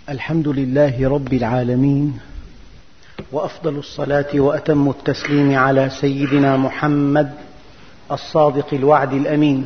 الحمد لله رب العالمين، وأفضل الصلاة وأتم التسليم على سيدنا محمد الصادق الوعد الأمين.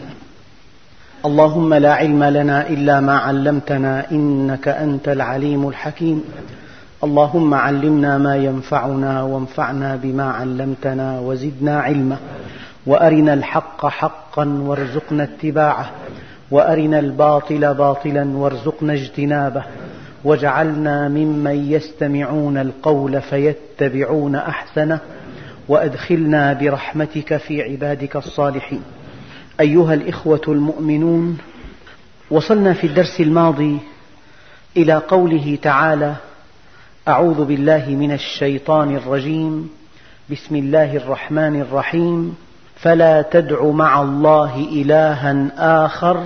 اللهم لا علم لنا إلا ما علمتنا إنك أنت العليم الحكيم. اللهم علمنا ما ينفعنا وانفعنا بما علمتنا وزدنا علما، وأرنا الحق حقا وارزقنا اتباعه، وأرنا الباطل باطلا وارزقنا اجتنابه، واجعلنا ممن يستمعون القول فيتبعون أحسنه، وأدخلنا برحمتك في عبادك الصالحين. أيها الإخوة المؤمنون، وصلنا في الدرس الماضي إلى قوله تعالى: أعوذ بالله من الشيطان الرجيم، بسم الله الرحمن الرحيم، فلا تدع مع الله إلها آخر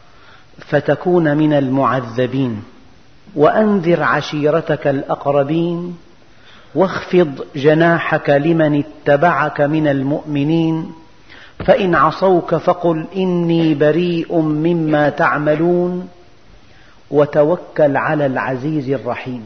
فتكون من المعذبين، وأنذر عشيرتك الأقربين، واخفض جناحك لمن اتبعك من المؤمنين، فإن عصوك فقل إني بريء مما تعملون، وتوكل على العزيز الرحيم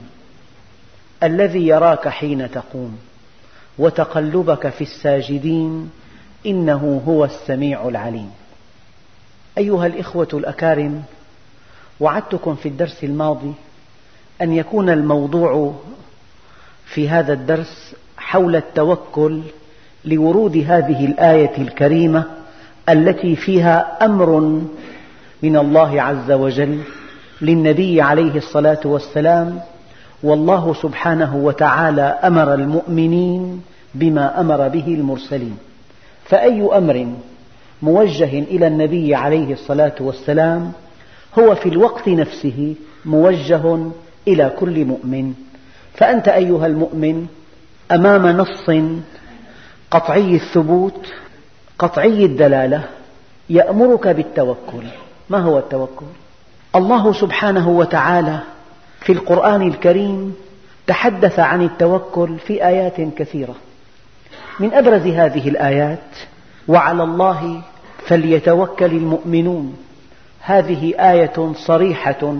الذي يراك حين تقوم وتقلبك في الساجدين إنه هو السميع العليم. أيها الإخوة الأكارم، وعدتكم في الدرس الماضي أن يكون الموضوع في هذا الدرس حول التوكل، لورود هذه الآية الكريمة التي فيها أمر من الله عز وجل للنبي عليه الصلاة والسلام، والله سبحانه وتعالى أمر المؤمنين بما أمر به المرسلين، فأي أمر موجه إلى النبي عليه الصلاة والسلام هو في الوقت نفسه موجه إلى كل مؤمن. فأنت أيها المؤمن أمام نص قطعي الثبوت قطعي الدلالة يأمرك بالتوكل. ما هو التوكل؟ الله سبحانه وتعالى في القرآن الكريم تحدث عن التوكل في آيات كثيرة، من أبرز هذه الآيات: وعلى الله فليتوكل المؤمنون. هذه آية صريحة،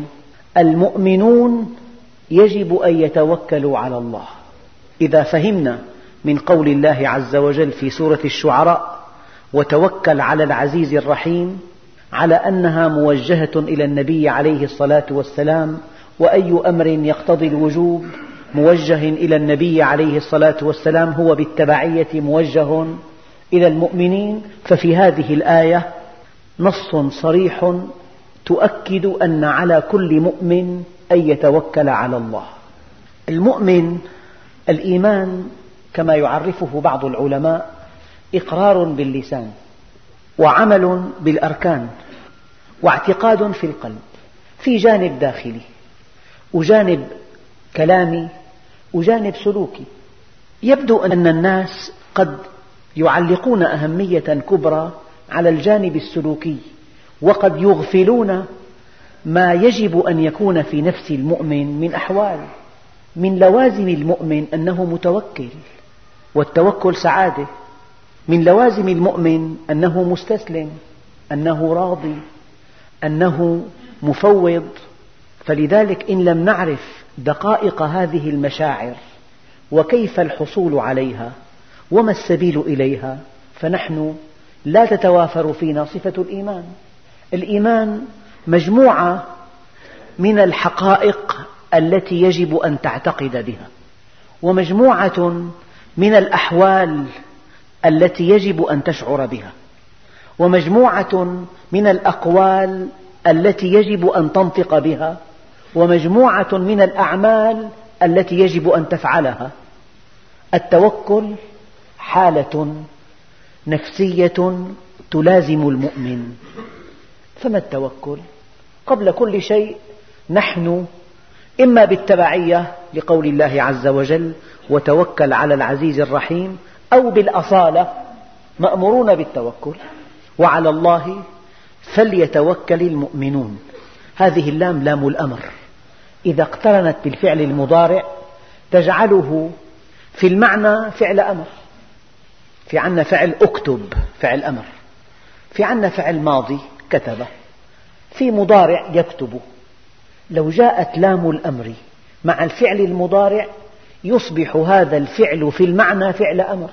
المؤمنون يجب أن يتوكلوا على الله. إذا فهمنا من قول الله عز وجل في سورة الشعراء: وتوكل على العزيز الرحيم، على أنها موجهة إلى النبي عليه الصلاة والسلام، وأي أمر يقتضي الوجوب موجه إلى النبي عليه الصلاة والسلام هو بالتبعية موجه إلى المؤمنين، ففي هذه الآية نص صريح تؤكد أن على كل مؤمن أن يتوكل على الله. المؤمن، الإيمان كما يعرفه بعض العلماء إقرار باللسان، وعمل بالأركان، واعتقاد في القلب، في جانب داخلي وجانب كلامي وجانب سلوكي. يبدو أن الناس قد يعلقون أهمية كبرى على الجانب السلوكي، وقد يغفلون ما يجب أن يكون في نفس المؤمن من أحوال. من لوازم المؤمن أنه متوكل، والتوكل سعادة. من لوازم المؤمن أنه مستسلم، أنه راضي، أنه مفوض. فلذلك إن لم نعرف دقائق هذه المشاعر وكيف الحصول عليها وما السبيل إليها فنحن لا تتوافر فينا صفة الإيمان. الإيمان مجموعة من الحقائق التي يجب أن تعتقد بها، ومجموعة من الأحوال التي يجب أن تشعر بها، ومجموعة من الأقوال التي يجب أن تنطق بها، ومجموعة من الأعمال التي يجب أن تفعلها. التوكل حالة نفسية تلازم المؤمن. فما التوكل؟ قبل كل شيء نحن إما بالتبعية لقول الله عز وجل: وتوكل على العزيز الرحيم، أو بالأصالة مأمورون بالتوكل. وعلى الله فليتوكل المؤمنون. هذه اللام لام الأمر، إذا اقترنت بالفعل المضارع تجعله في المعنى فعل أمر. في عنا فعل أكتب، فعل أمر. في عنا فعل ماضي كتب. في مضارع يكتب. لو جاءت لام الأمر مع الفعل المضارع يصبح هذا الفعل في المعنى فعل أمر.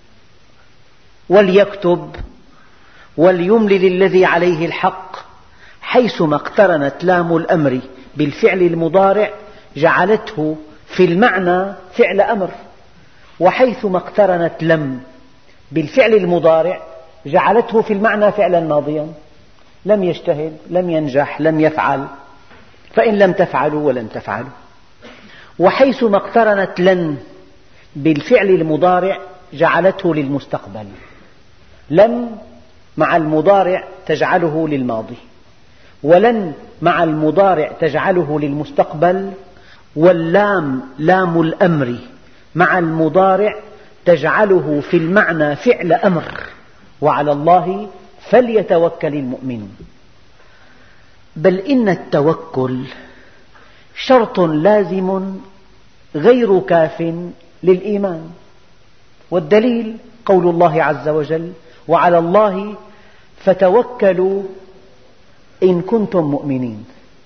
وليكتب وليملل الذي عليه الحق، حيثما اقترنت لام الأمر بالفعل المضارع جعلته في المعنى فعل أمر، وحيثما اقترنت لم بالفعل المضارع جعلته في المعنى فعلا ماضيا. لم يجتهد، لم ينجح، لم يفعل، فإن لم تفعلوا ولن تفعلوا. وحيثما اقترنت لن بالفعل المضارع جعلته للمستقبل. لم مع المضارع تجعله للماضي، ولن مع المضارع تجعله للمستقبل، واللام لام الأمر مع المضارع تجعله في المعنى فعل أمر. وعلى الله فليتوكل المؤمنون. بل إن التوكل شرط لازم غير كاف للإيمان، والدليل قول الله عز وجل: وعلى الله فتوكلوا إن كنتم مؤمنين.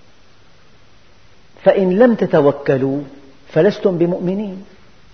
فإن لم تتوكلوا فلستم بمؤمنين.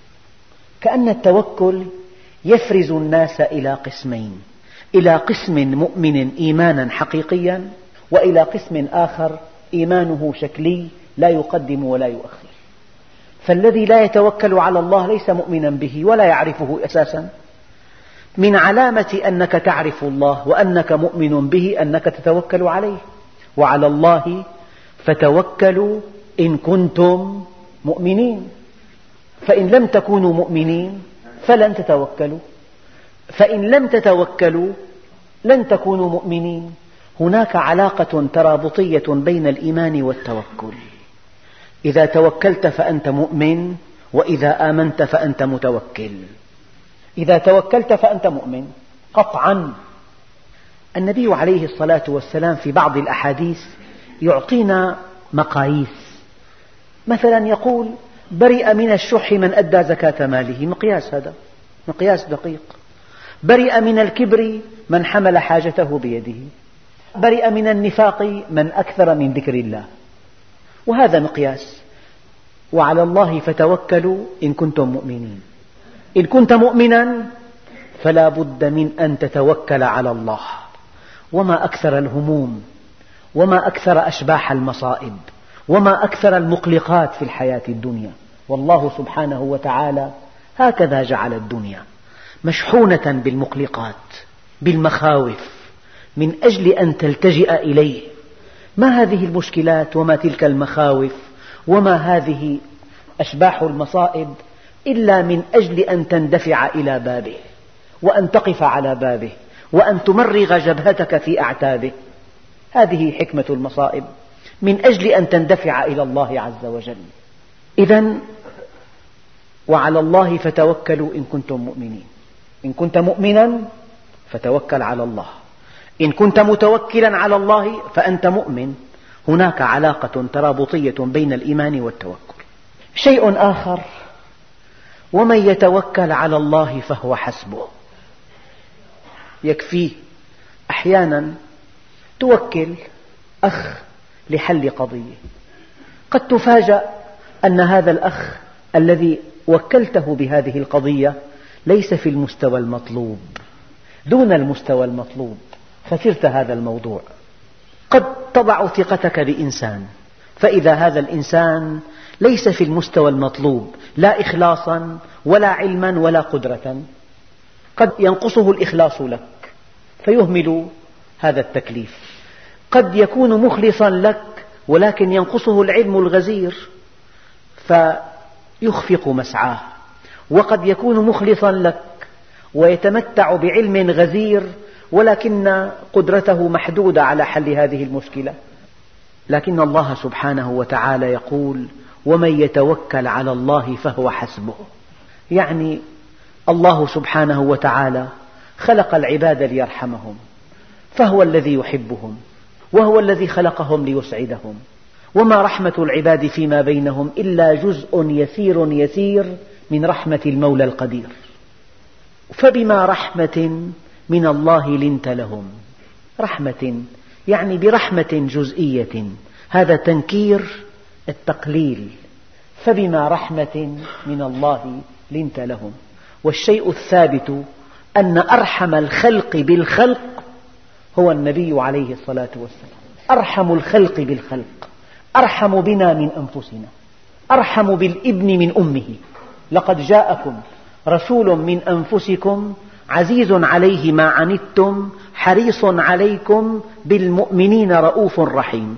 كأن التوكل يفرز الناس إلى قسمين: إلى قسم مؤمن إيمانا حقيقيا، وإلى قسم آخر إيمانه شكلي لا يقدم ولا يؤخر. فالذي لا يتوكل على الله ليس مؤمنا به ولا يعرفه أساسا. من علامة أنك تعرف الله وأنك مؤمن به أنك تتوكل عليه. وعلى الله فتوكلوا إن كنتم مؤمنين. فإن لم تكونوا مؤمنين فلن تتوكلوا، فإن لم تتوكلوا لن تكونوا مؤمنين. هناك علاقة ترابطية بين الإيمان والتوكل. إذا توكلت فأنت مؤمن، وإذا آمنت فأنت متوكل. إذا توكلت فأنت مؤمن قطعا. النبي عليه الصلاة والسلام في بعض الأحاديث يعطينا مقاييس. مثلا يقول: برئ من الشح من أدى زكاة ماله. مقياس، هذا مقياس دقيق. برئ من الكبر من حمل حاجته بيده. برئ من النفاق من أكثر من ذكر الله. وهذا مقياس. وعلى الله فتوكلوا إن كنتم مؤمنين. إن كنت مؤمنا فلا بد من أن تتوكل على الله. وما أكثر الهموم، وما أكثر أشباح المصائب، وما أكثر المقلقات في الحياة الدنيا. والله سبحانه وتعالى هكذا جعل الدنيا مشحونة بالمقلقات، بالمخاوف، من أجل أن تلتجئ إليه. ما هذه المشكلات وما تلك المخاوف وما هذه أشباح المصائب إلا من أجل أن تندفع إلى بابه، وأن تقف على بابه، وأن تمرغ جبهتك في أعتابه. هذه حكمة المصائب، من أجل أن تندفع إلى الله عز وجل. إذن وعلى الله فتوكلوا إن كنتم مؤمنين. إن كنت مؤمنا فتوكل على الله، إن كنت متوكلا على الله فأنت مؤمن. هناك علاقة ترابطية بين الإيمان والتوكل. شيء آخر: ومن يتوكل على الله فهو حسبه. يكفيه. أحيانا توكل أخ لحل قضية، قد تفاجأ أن هذا الأخ الذي وكلته بهذه القضية ليس في المستوى المطلوب، دون المستوى المطلوب. خسرت هذا الموضوع. قد تضع ثقتك بإنسان فإذا هذا الإنسان ليس في المستوى المطلوب، لا إخلاصا ولا علما ولا قدرة. قد ينقصه الإخلاص لك فيهمل هذا التكليف. قد يكون مخلصا لك ولكن ينقصه العلم الغزير فيخفق مسعاه. وقد يكون مخلصا لك ويتمتع بعلم غزير ولكن قدرته محدودة على حل هذه المشكلة. لكن الله سبحانه وتعالى يقول: ومن يتوكل على الله فهو حسبه. يعني الله سبحانه وتعالى خلق العباد ليرحمهم، فهو الذي يحبهم، وهو الذي خلقهم ليسعدهم. وما رحمة العباد فيما بينهم إلا جزء يسير يسير من رحمة المولى القدير. فبما رحمة من الله لنت لهم. رحمة يعني برحمة جزئية هذا تنكير التقليل، فبما رحمة من الله لنت لهم. والشيء الثابت أن أرحم الخلق بالخلق هو النبي عليه الصلاة والسلام، أرحم الخلق بالخلق، أرحم بنا من أنفسنا، أرحم بالابن من أمه. لقد جاءكم رسول من أنفسكم عزيز عليه ما عنتم حريص عليكم بالمؤمنين رؤوف رحيم.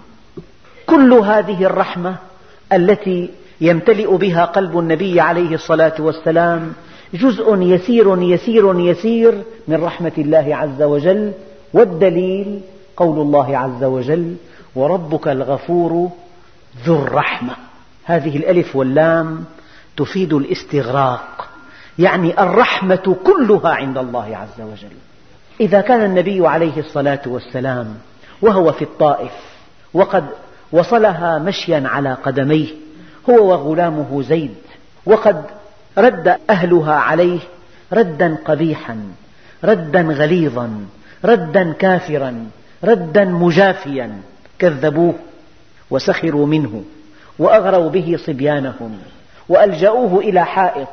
كل هذه الرحمة التي يمتلئ بها قلب النبي عليه الصلاة والسلام جزء يسير يسير يسير من رحمة الله عز وجل، والدليل قول الله عز وجل: وربك الغفور ذو الرحمة. هذه الألف واللام تفيد الاستغراق، يعني الرحمة كلها عند الله عز وجل. إذا كان النبي عليه الصلاة والسلام وهو في الطائف وقد وصلها مشيا على قدميه هو وغلامه زيد، وقد رد أهلها عليه ردا قبيحا، ردا غليظا، ردا كافرا، ردا مجافيا، كذبوه وسخروا منه وأغروا به صبيانهم وألجأوه إلى حائط،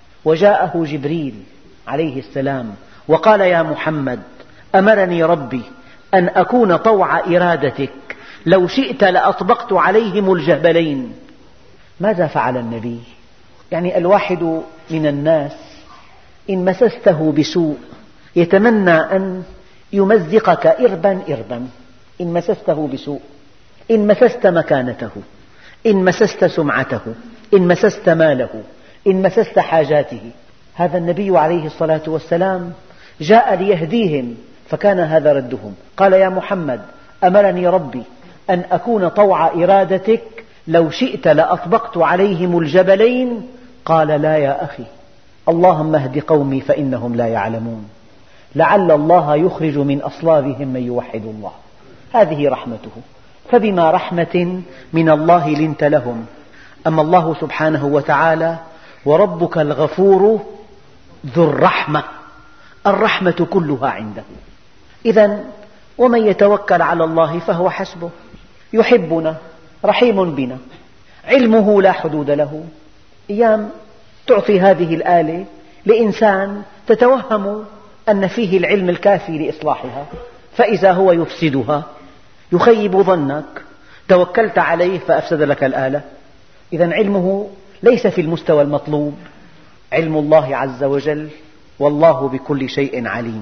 وجاءه جبريل عليه السلام وقال: يا محمد، أمرني ربي أن أكون طوع إرادتك، لو شئت لأطبقت عليهم الجبلين. ماذا فعل النبي؟ يعني الواحد من الناس إن مسسته بسوء يتمنى أن يمزقك إربا إربا. إن مسسته بسوء، إن مسست مكانته، إن مسست سمعته، إن مسست ماله، إن مسست حاجاته. هذا النبي عليه الصلاة والسلام جاء ليهديهم، فكان هذا ردهم. قال: يا محمد، أمرني ربي أن أكون طوع إرادتك، لو شئت لأطبقت عليهم الجبلين. قال: لا يا أخي، اللهم اهد قومي فإنهم لا يعلمون، لعل الله يخرج من أصلابهم من يوحد الله. هذه رحمته، فبما رحمة من الله لنت لهم. أما الله سبحانه وتعالى: وربك الغفور ذو الرحمة، الرحمة كلها عنده. إذن ومن يتوكل على الله فهو حسبه، يحبنا، رحيم بنا، علمه لا حدود له. أيام تعطي هذه الآلة لإنسان تتوهم أن فيه العلم الكافي لإصلاحها، فإذا هو يفسدها يخيب ظنك، توكلت عليه فأفسد لك الآلة. إذن علمه ليس في المستوى المطلوب، علم الله عز وجل، والله بكل شيء عليم.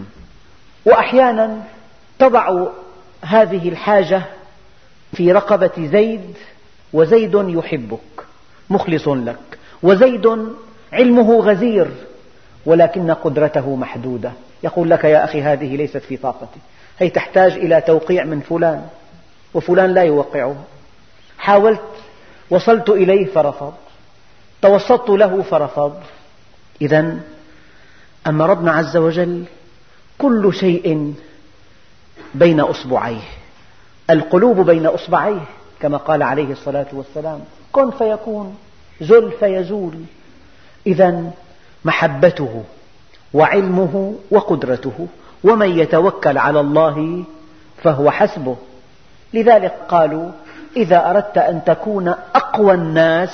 وأحيانا تضع هذه الحاجة في رقبة زيد، وزيد يحبك مخلص لك، وزيد علمه غزير ولكن قدرته محدودة. يقول لك: يا أخي، هذه ليست في طاقتي، هي تحتاج إلى توقيع من فلان، وفلان لا يوقعها. حاولت، وصلت إليه فرفض، توسطت له فرفض. إذن أما ربنا عز وجل كل شيء بين أصبعيه، القلوب بين أصبعيه، كما قال عليه الصلاة والسلام: كن فيكون، زل فيزول. إذن محبته وعلمه وقدرته، ومن يتوكل على الله فهو حسبه. لذلك قالوا: إذا أردت أن تكون أقوى الناس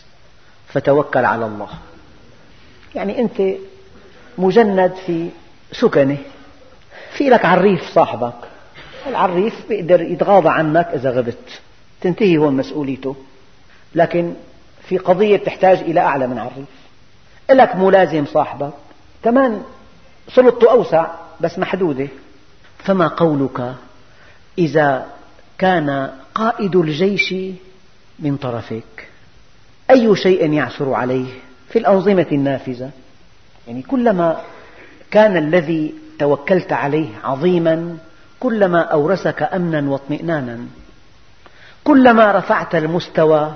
فتوكل على الله. يعني أنت مجند في سكنه، في لك عريف صاحبك، العريف بيقدر يتغاضى عنك إذا غبت، تنتهي هون مسؤوليته. لكن في قضية تحتاج إلى أعلى من عريف. لك ملازم صاحبك، كمان سلطته أوسع بس محدودة. فما قولك إذا كان قائد الجيش من طرفك؟ أي شيء يعثر عليه في الأنظمة النافذة؟ يعني كلما كان الذي توكلت عليه عظيما كلما أورثك أمنا واطمئنانا، كلما رفعت المستوى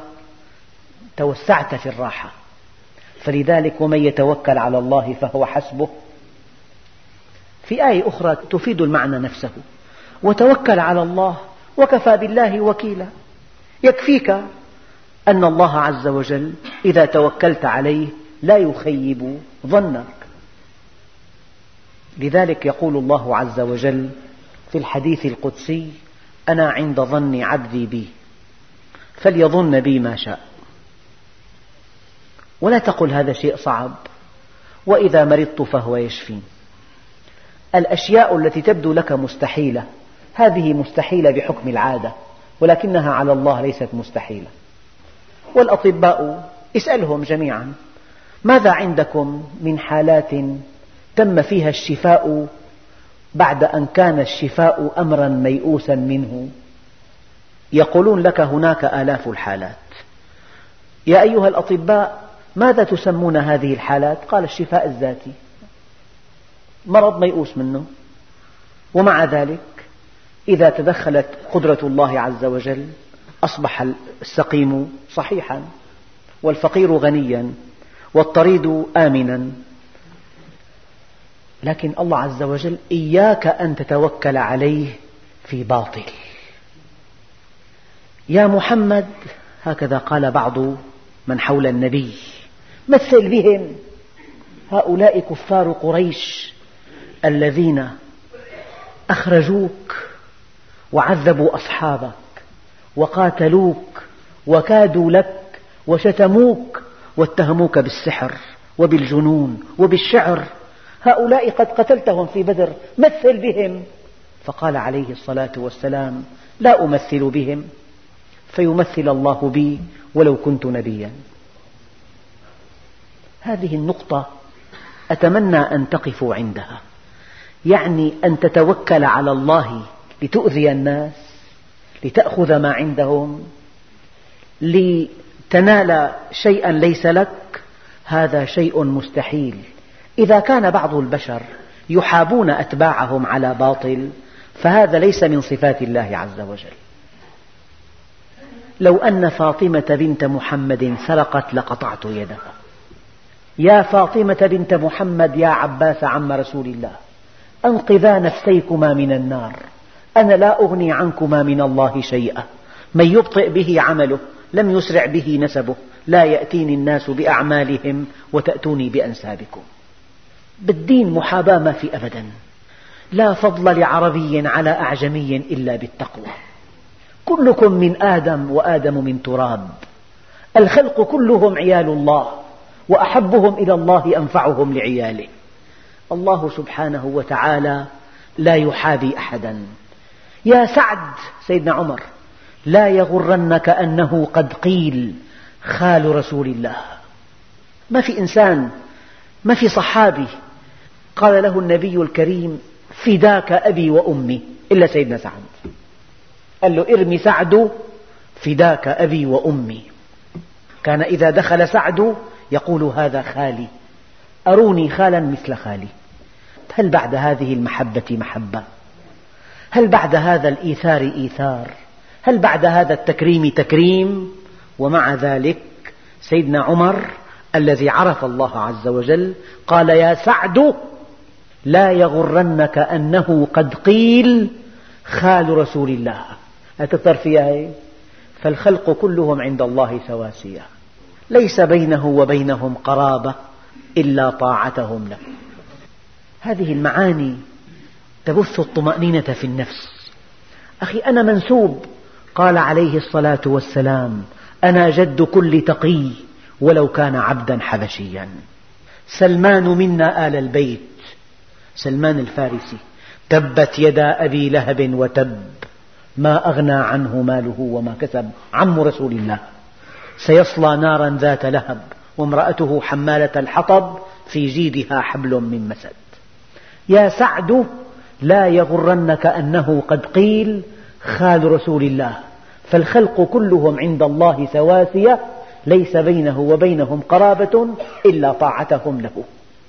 توسعت في الراحة. فلذلك ومن يتوكل على الله فهو حسبه. في آية أخرى تفيد المعنى نفسه: وتوكل على الله وكفى بالله وكيلا. يكفيك أن الله عز وجل إذا توكلت عليه لا يخيب ظنك. لذلك يقول الله عز وجل في الحديث القدسي: أنا عند ظن عبدي بي. فليظن بي ما شاء، ولا تقل هذا شيء صعب، وإذا مرضت فهو يشفين. الأشياء التي تبدو لك مستحيلة هذه مستحيلة بحكم العادة، ولكنها على الله ليست مستحيلة. والأطباء اسألهم جميعا: ماذا عندكم من حالات تم فيها الشفاء بعد أن كان الشفاء أمرا ميؤوسا منه؟ يقولون لك هناك آلاف الحالات. يا أيها الأطباء، ماذا تسمون هذه الحالات؟ قال: الشفاء الذاتي، مرض ميؤوس منه. ومع ذلك إذا تدخلت قدرة الله عز وجل أصبح السقيم صحيحا، والفقير غنيا، والطريد آمنا. لكن الله عز وجل إياك أن تتوكل عليه في باطل. يا محمد، هكذا قال بعض من حول النبي: مثل بهم، هؤلاء كفار قريش الذين أخرجوك وعذبوا أصحابك وقاتلوك وكادوا لك وشتموك واتهموك بالسحر وبالجنون وبالشعر، هؤلاء قد قتلتهم في بدر، مثل بهم. فقال عليه الصلاة والسلام: لا أمثل بهم، فيمثل الله بي ولو كنت نبيا. هذه النقطة أتمنى أن تقفوا عندها، يعني أن تتوكل على الله لتؤذي الناس، لتأخذ ما عندهم، لتنال شيئا ليس لك، هذا شيء مستحيل. إذا كان بعض البشر يحابون أتباعهم على باطل فهذا ليس من صفات الله عز وجل. لو أن فاطمة بنت محمد سرقت لقطعت يدها. يا فاطمة بنت محمد، يا عباس عم رسول الله، أنقذا نفسيكما من النار، أنا لا أغني عنكما من الله شيئا، من يبطئ به عمله لم يسرع به نسبه، لا يأتيني الناس بأعمالهم وتأتوني بأنسابكم. بالدين محاباة ما في أبدا، لا فضل لعربي على أعجمي إلا بالتقوى. كلكم من آدم وآدم من تراب، الخلق كلهم عيال الله، وأحبهم إلى الله أنفعهم لعياله. الله سبحانه وتعالى لا يحابي أحدا. يا سعد، سيدنا عمر: لا يغرنك أنه قد قيل خال رسول الله. ما في إنسان، ما في صحابي قال له النبي الكريم: فداك أبي وأمي، إلا سيدنا سعد. قال له: ارمي سعد فداك أبي وأمي. كان إذا دخل سعد يقول: هذا خالي، أروني خالا مثل خالي. هل بعد هذه المحبة محبة؟ هل بعد هذا الإيثار إيثار؟ هل بعد هذا التكريم تكريم؟ ومع ذلك سيدنا عمر الذي عرف الله عز وجل قال: يا سعد، لا يغرنك أنه قد قيل خال رسول الله. أتكثر فيها، فالخلق كلهم عند الله سواسية، ليس بينه وبينهم قرابة إلا طاعتهم له. هذه المعاني تبث الطمأنينة في النفس. أخي، أنا منسوب، قال عليه الصلاة والسلام: أنا جد كل تقي ولو كان عبدا حبشيا. سلمان منا آل البيت، سلمان الفارسي: تبت يدا أبي لهب وتب، ما أغنى عنه ماله وما كسب. عم رسول الله: سيصلى نارا ذات لهب وامرأته حمالة الحطب في جيدها حبل من مسد. يا سعد، لا يغرنك أنه قد قيل خال رسول الله، فالخلق كلهم عند الله سواسية، ليس بينه وبينهم قرابة إلا طاعتهم له.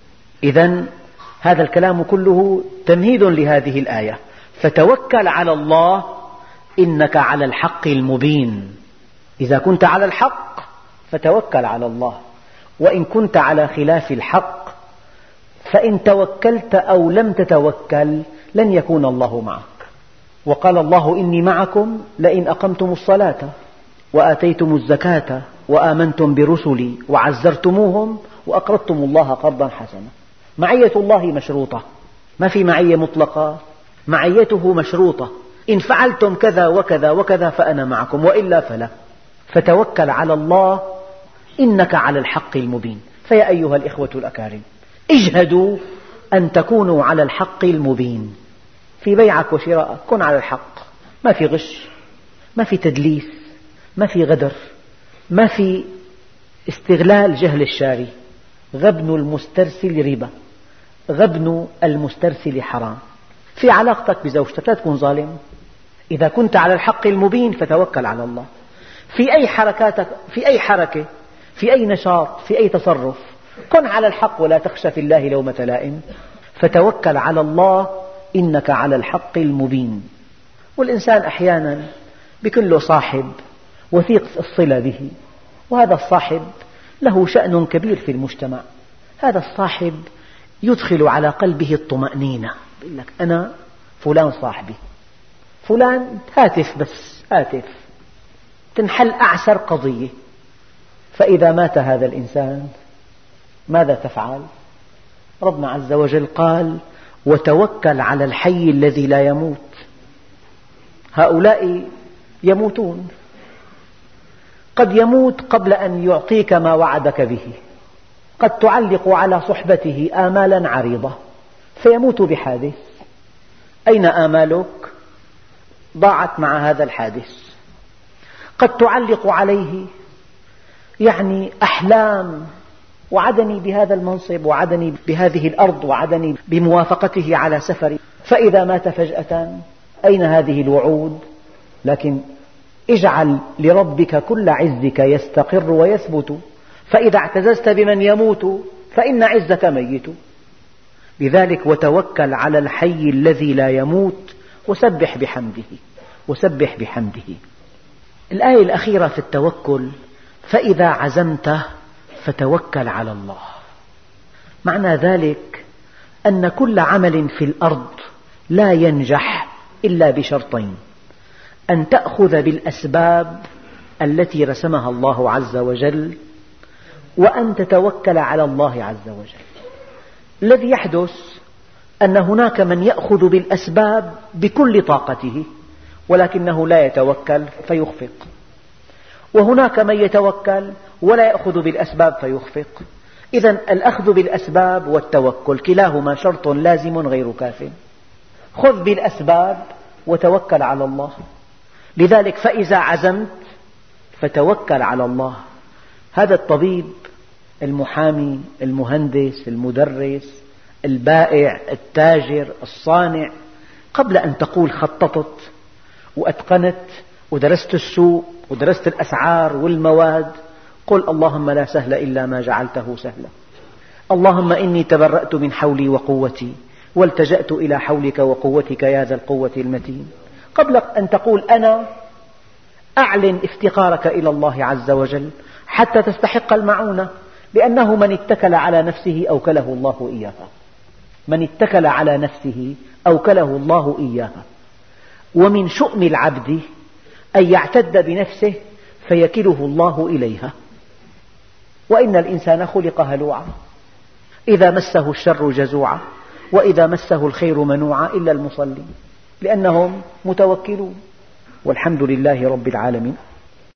إذن هذا الكلام كله تمهيد لهذه الآية: فتوكل على الله إنك على الحق المبين. إذا كنت على الحق فتوكل على الله، وإن كنت على خلاف الحق فإن توكلت أو لم تتوكل لن يكون الله معك. وقال الله: إني معكم لئن أقمتم الصلاة وآتيتم الزكاة وآمنتم برسلي وعزرتموهم وأقرضتم الله قرضا حسنا. معية الله مشروطة، ما في معية مطلقة، معيته مشروطة. إن فعلتم كذا وكذا وكذا فأنا معكم، وإلا فلا. فتوكل على الله إنك على الحق المبين. فيا أيها الإخوة الأكارم، اجهدوا أن تكونوا على الحق المبين في بيعك وشرائك. كن على الحق، ما في غش، ما في تدليس، ما في غدر، ما في استغلال جهل الشاري. غبن المسترسل ربا، غبن المسترسل حرام. في علاقتك بزوجتك لا تكون ظالم. إذا كنت على الحق المبين فتوكل على الله. في أي حركاتك، في أي حركة، في أي نشاط، في أي تصرف، كن على الحق ولا تخشى في الله لومة لائم. فتوكل على الله إنك على الحق المبين. والإنسان أحيانا بيكون له صاحب وثيق الصلة به، وهذا الصاحب له شأن كبير في المجتمع. هذا الصاحب يدخل على قلبه الطمأنينة، يقول لك أنا فلان صاحبي، فلان هاتف بس هاتف، تنحل أعسر قضية. فإذا مات هذا الإنسان ماذا تفعل؟ ربنا عز وجل قال: وتوكل على الحي الذي لا يموت. هؤلاء يموتون، قد يموت قبل أن يعطيك ما وعدك به، قد تعلق على صحبته آمالا عريضة فيموت بحادث. أين آمالك؟ ضاعت مع هذا الحادث. قد تعلق عليه أحلام، وعدني بهذا المنصب، وعدني بهذه الأرض، وعدني بموافقته على سفري، فإذا مات فجأة أين هذه الوعود؟ لكن اجعل لربك كل عزك يستقر ويثبت، فإذا اعتززت بمن يموت فإن عزك ميت. لذلك وتوكل على الحي الذي لا يموت وسبح بحمده، وسبح بحمده. الآية الأخيرة في التوكل: فإذا عزمت فتوكل على الله. معنى ذلك أن كل عمل في الأرض لا ينجح إلا بشرطين: أن تأخذ بالأسباب التي رسمها الله عز وجل، وأن تتوكل على الله عز وجل. الذي يحدث أن هناك من يأخذ بالأسباب بكل طاقته ولكنه لا يتوكل فيخفق، وهناك من يتوكل ولا يأخذ بالأسباب فيخفق. إذن الأخذ بالأسباب والتوكل كلاهما شرط لازم غير كاف. خذ بالأسباب وتوكل على الله. لذلك فإذا عزمت فتوكل على الله. هذا الطبيب، المحامي، المهندس، المدرس، البائع، التاجر، الصانع، قبل أن تقول خططت وأتقنت ودرست السوق ودرست الأسعار والمواد، قل: اللهم لا سهل إلا ما جعلته سهلا. اللهم إني تبرأت من حولي وقوتي والتجأت إلى حولك وقوتك يا ذا القوة المتين. قبل أن تقول أنا، أعلن افتقارك إلى الله عز وجل حتى تستحق المعونة، لأنه من اتكل على نفسه أوكله الله إياها. من اتكل على نفسه أوكله الله إياها. ومن شؤم العبد أن يعتد بنفسه فيكله الله إليها. وإن الإنسان خلق هلوعا، إذا مسه الشر جزوعا، وإذا مسه الخير منوعا، إلا المصلين، لأنهم متوكلون. والحمد لله رب العالمين.